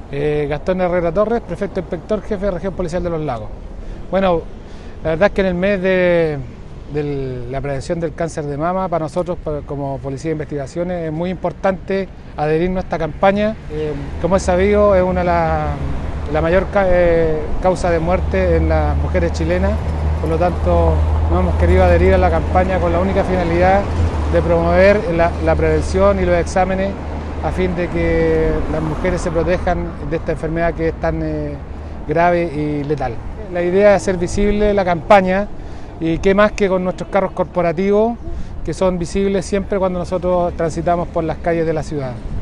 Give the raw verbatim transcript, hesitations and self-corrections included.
Eh, Gastón Herrera Torres, prefecto inspector jefe de Región Policial de Los Lagos. Bueno, la verdad es que en el mes de, de la prevención del cáncer de mama, para nosotros como Policía de Investigaciones es muy importante adherirnos a esta campaña. Eh, como es sabido, es una de las la mayor ca eh, causa de muerte en las mujeres chilenas, por lo tanto nos hemos querido adherir a la campaña con la única finalidad de promover la, la prevención y los exámenes a fin de que las mujeres se protejan de esta enfermedad que es tan eh, grave y letal. La idea es hacer visible la campaña y qué más que con nuestros carros corporativos que son visibles siempre cuando nosotros transitamos por las calles de la ciudad.